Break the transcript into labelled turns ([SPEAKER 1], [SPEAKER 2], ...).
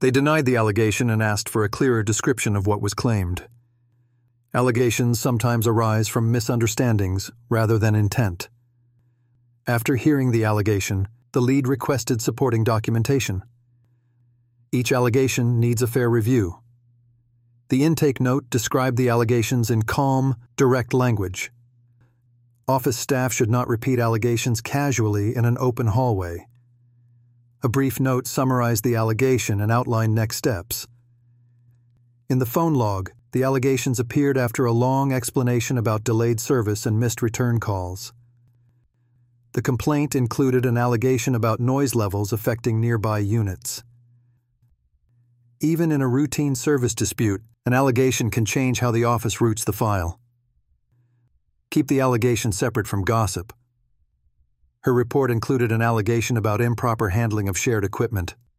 [SPEAKER 1] They denied the allegation and asked for a clearer description of what was claimed. Allegations sometimes arise from misunderstandings rather than intent. After hearing the allegation, the lead requested supporting documentation. Each allegation needs a fair review. The intake note described the allegations in calm, direct language. Office staff should not repeat allegations casually in an open hallway. A brief note summarized the allegation and outlined next steps. In the phone log, the allegations appeared after a long explanation about delayed service and missed return calls. The complaint included an allegation about noise levels affecting nearby units. Even in a routine service dispute, an allegation can change how the office routes the file. Keep the allegation separate from gossip. Her report included an allegation about improper handling of shared equipment.